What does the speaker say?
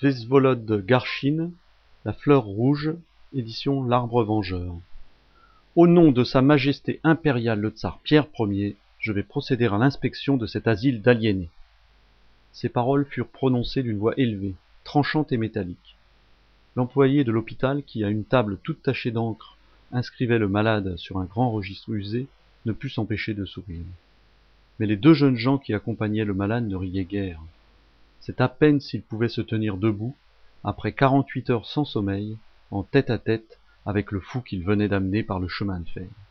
Vsevolod Garchine, La Fleur Rouge, édition L'Arbre Vengeur. Au nom de Sa Majesté impériale le tsar Pierre Ier, je vais procéder à l'inspection de cet asile d'aliénés. Ces paroles furent prononcées d'une voix élevée, tranchante et métallique. L'employé de l'hôpital, qui à une table toute tachée d'encre inscrivait le malade sur un grand registre usé, ne put s'empêcher de sourire. Mais les deux jeunes gens qui accompagnaient le malade ne riaient guère. C'est à peine s'ils pouvaient se tenir debout, après 48 heures sans sommeil, en tête-à-tête avec le fou qu'ils venaient d'amener par le chemin de fer.